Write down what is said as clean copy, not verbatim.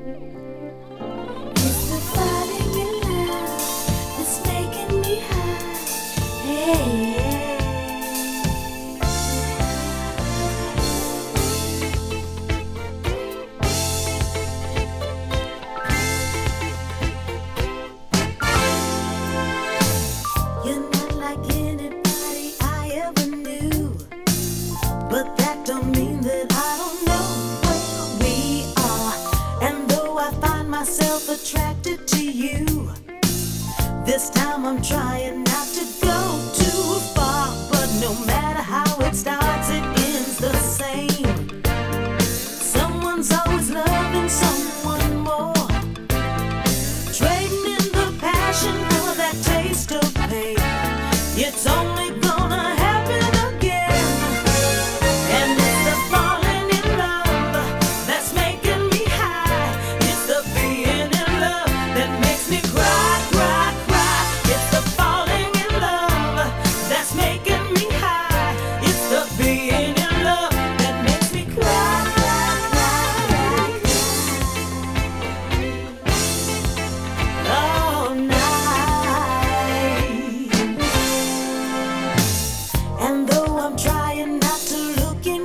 It's the finding in love that's making me high. Hey, you're not like anybody I ever knew, but that don't mean that I don't know where we are. And though I find myself attracted to you, this time I'm trying not to go too far. But no matter how it starts, it